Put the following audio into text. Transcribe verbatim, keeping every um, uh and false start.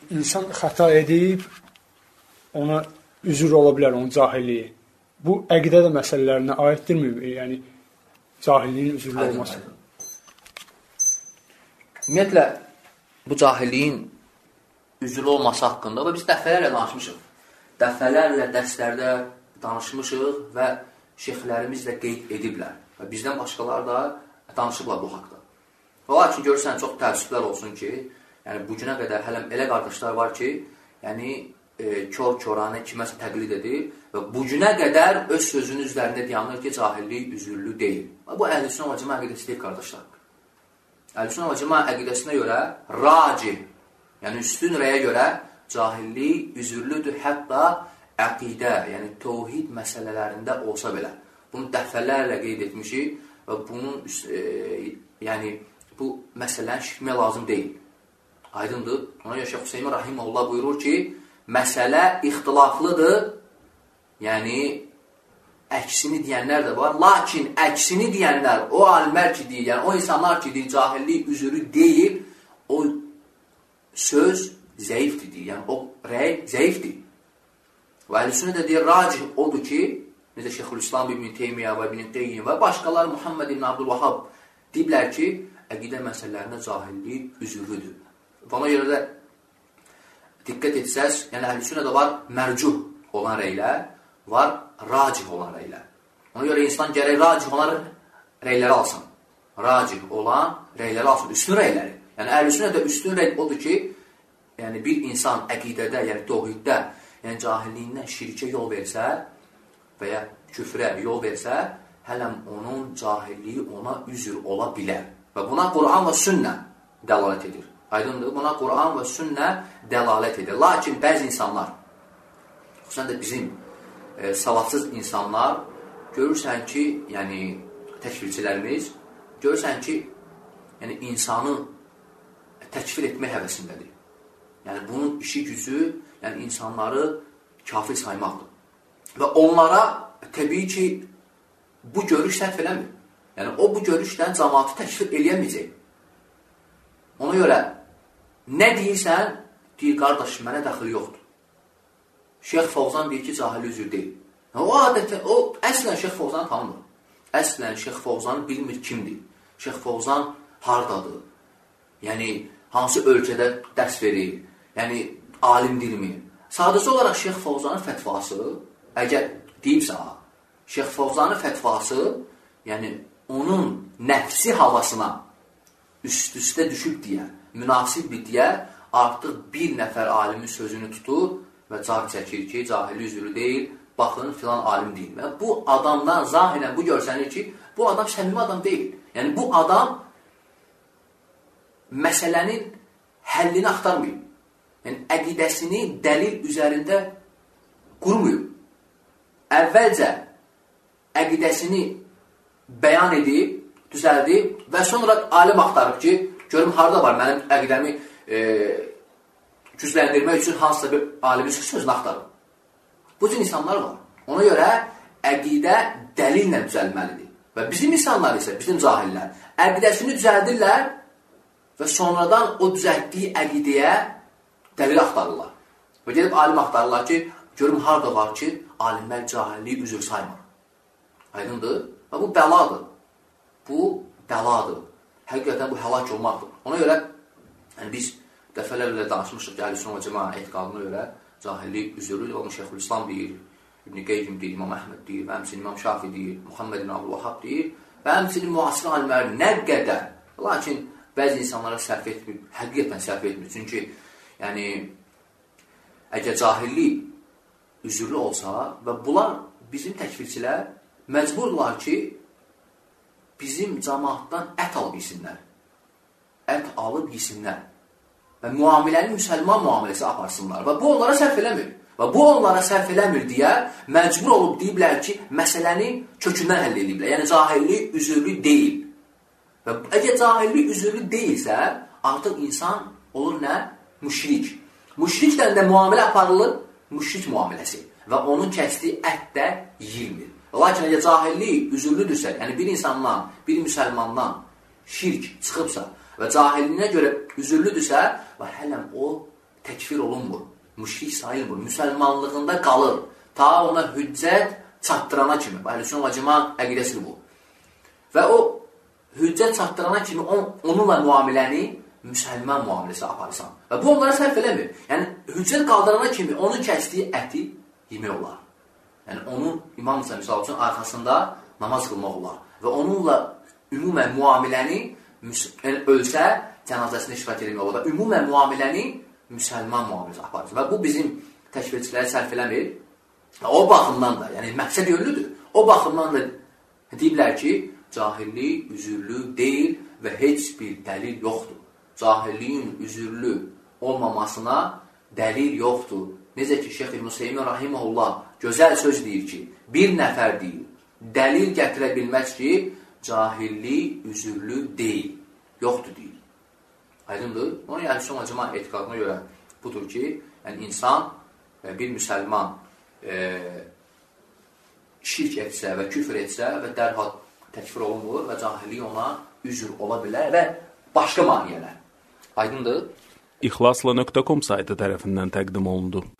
insan xəta edib, ona üzür ola bilər, onun cahilliyi. Bu, əqidə də məsələlərinə aiddirmi? Yəni, cahilliyin üzürlü olması. Ümumiyyətlə, bu cahilliyin üzürlü olması haqqında və biz dəfələrlə danışmışıq. Dəfələrlə dərslərdə danışmışıq və şeyxlərimiz də qeyd ediblər. Və bizdən başqalar da danışıblar bu haqda. Olar ki, görürsən, çox təəssüflər olsun ki, yəni bu günə qədər hələm elə qardaşlar var ki, yəni e, kör-körane kiməsə təqlid edir və bu günə qədər öz sözünün üzərində dayanır ki, cahillik üzürlü deyil. Və bu əhl-i-sünnə və cəmaət əqidəsi deyil, qardaşlar. Əhl-i-sünnə və cəmaət əqidəsinə görə racih, yəni üstün rəyə görə cahillik üzürlüdür, hətta əqidə, yəni təvhid məsələlərində olsa belə. Bunu dəfələrlə qeyd etmişik və bunun e, yəni bu məsələni şirkmək lazım deyil. Aydındır. Ona görə Şeyx Hüseyin Rahiməhullah buyurur ki, məsələ ixtilaflıdır, yəni əksini deyənlər də var. Lakin əksini deyənlər, o alimlər ki deyir, yəni o insanlar ki deyir, cahillik üzürü deyil, o söz zəifdir deyir, yəni o rəy zəifdir. Və əhl-i-sünnə də deyir, racih odur ki, necə Şeyxülislam İbn Teymiyyə və İbn Qeyyim və başqalar Muhammed İbn Abdülvahhab deyiblər ki, əqidə məsələlərində cahillik üzürlüdür. Və ona görə də diqqət etsəz, yəni əhl-i-sünnədə var mərcuh olan rəylər, var racih olan rəylər. Ona görə insan gərək racih olan rəyləri alsın. Racih olan rəyləri alsın, üstün rəyləri. Yəni əhl-i-sünnədə üstün rəy odur ki, yəni bir insan əqidədə, yəni təvhiddə, yəni cahilliyindən şirkə yol versə və ya küfrə yol versə, hələm onun cahilliyi ona üzr ola bilər. Və buna Quran və sünnə dəlalət edir. Aydındır, buna Quran və sünnə dəlalət edir. Lakin bəzi insanlar, xüsusən də bizim e, savadsız insanlar, görürsən ki, yəni təkfirçilərimiz, görürsən ki, yəni insanı təkfir etmək həvəsindədir. Yəni bunun işi gücü, yəni insanları kafir saymaqdır. Və onlara təbii ki, bu görüş səhv eləmir. Yəni o bu görüşdən cəmaatı təkfir eləyəməyəcək. Ona görə nə deyirsən, deyir, qardaş, mənə dəxili yoxdur. Şeyx Fovzan deyir ki, cahil üzür deyil. O, adətən, o əslən Şeyx Fovzanı tanımır. Əslən Şeyx Fovzanı bilmir kimdir. Şeyx Fovzan hardadır? Yəni, hansı ölkədə dərs verir? Yəni, alimdirmi? Sadəcə olaraq Şeyx Fovzanın fətvası, əgər deyibsə, Şeyx Fovzanın fətvası, yəni, onun nəfsi havasına üst-üstə düşüb deyə, münasibdir deyə, artıq bir nəfər alimin sözünü tutur və car çəkir ki, cahili üzürü deyil, baxın, filan alim deyil. Və bu adamdan zahirən bu görsənir ki, bu adam səmimi adam deyil. Yəni, bu adam məsələnin həllini axtarmıyor. Yəni, əqidəsini dəlil üzərində qurmuyor. Əvvəlcə əqidəsini bəyan edib, düzəldib və sonra alim axtarıb ki, görüm, harada var mənim əqidəmi e, gücləndirmək üçün hansısa bir alimin sözünü axtarıb. Bu cür insanlar var. Ona görə əqidə dəlillə düzəlməlidir. Və bizim insanlar isə, bizim cahillər, əqidəsini düzəldirlər və sonradan o düzəltdiyi əqidəyə dəlil axtarırlar. Və gedib alim axtarırlar ki, görüm, harada var ki, alimlər cahilliyi üzr saymır. Aydındır? Və bu bəladır. Bu bəladır. Həqiqətən bu həlak olmaqdır. Ona görə yəni biz dəfələrlə danışmışıq ki, Əhl-i-Sünnə və Cəmaət etiqadına görə cahillik üzrlüdür. Onu Şeyxülislam deyir, İbn Qeyyim deyir, İmam Əhməd deyir, və həmçinin İmam Şafi deyir, Muhammed ibn Abdülvahhab deyir və həmçinin müasir alimlər nə qədər, lakin bəzi insanlara sərf etmir, həqiqətən sərf etmir. Çünki yəni əgər cahillik üzrlü olsa və bunlar bizim təkfirçilər məcburlar ki, bizim cəmaatdan ət alıb yesinlər. Ət alıb yesinlər. Və müamiləni müsəlman müamiləsi aparsınlar. Və bu onlara sərf eləmir. Və bu onlara sərf eləmir deyə məcbur olub deyiblər ki, məsələni kökündən həll ediblər. Yəni, cahillik üzürlü deyil. Və əgər cahillik üzürlü deyilsə, artıq insan olur nə? Müşrik. Müşriklə də müamilə aparılır, müşrik müamiləsi. Və onun kəsdiyi ət də yiyilmir. Lakin əgər cahillik üzürlüdürsə, yəni bir insandan, bir müsəlmandan şirk çıxıbsa və cahilliyinə görə üzürlüdürsə və hələm o təkfir olunmur, müşrik sayılmır, müsəlmanlığında qalır. Ta ona hüccət çatdırana kimi, Əhlüsünnə və Cemaat əqidəsidir bu. Və o hüccət çatdırana kimi on, onunla müamiləni müsəlman müamiləsi aparırsan. Və bu onlara sərf eləmir. Yəni, hüccət qaldırana kimi onun kəsdiyi əti yemək olar. Yəni, onun İmam Hüseyin misal üçün arxasında namaz qılmaq olar. Və onunla ümumən müamiləni, yəni, ölsə, cənazəsini iştirak etmək olar. Ümumən müamiləni müsəlman müamiləsi aparırsın. Və bu bizim təkfirçiləri sərf eləmir. O baxımdan da, yəni məqsəd yönlüdür. O baxımdan da deyiblər ki, cahillik üzürlü deyil və heç bir dəlil yoxdur. Cahilliyin üzürlü olmamasına dəlil yoxdur. Necə ki, Şeyx İbn Hüseyin Rahiməhullah gözəl söz deyir ki, bir nəfər deyil, dəlil gətirə bilməz ki, cahillik üzürlü deyil, yoxdur deyil. Aydındır? Onun Əhlüsünnə və Cemaat etiqadına görə budur ki, yəni insan, bir müsəlman e, şirk etsə və küfr etsə və dərhal təkfir olunmur və cahillik ona üzr ola bilər və başqa maniyələr. Aydındır? İxlasla nöqtə com saytı tərəfindən təqdim olundu.